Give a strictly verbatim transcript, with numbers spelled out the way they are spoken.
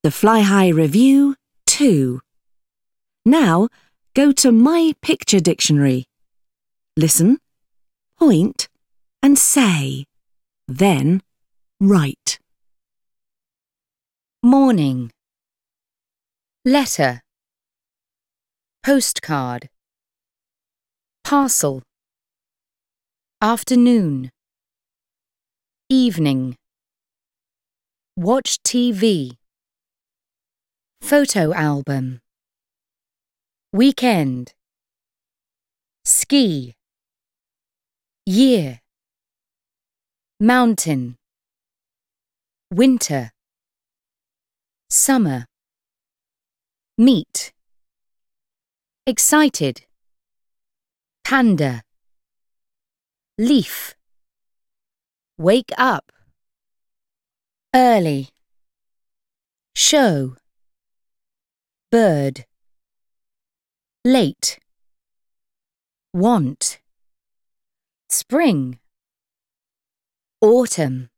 The Fly High Review two. Now, go to My Picture Dictionary. Listen, point, and say. Then, write. Morning. Letter. Postcard. Parcel. Afternoon. Evening. Watch T V. Photo album. Weekend. Ski. Year. Mountain. Winter. Summer. Meet. Excited. Panda. Leaf. Wake up. Early. Show. Bird. Late. Want. Spring. Autumn.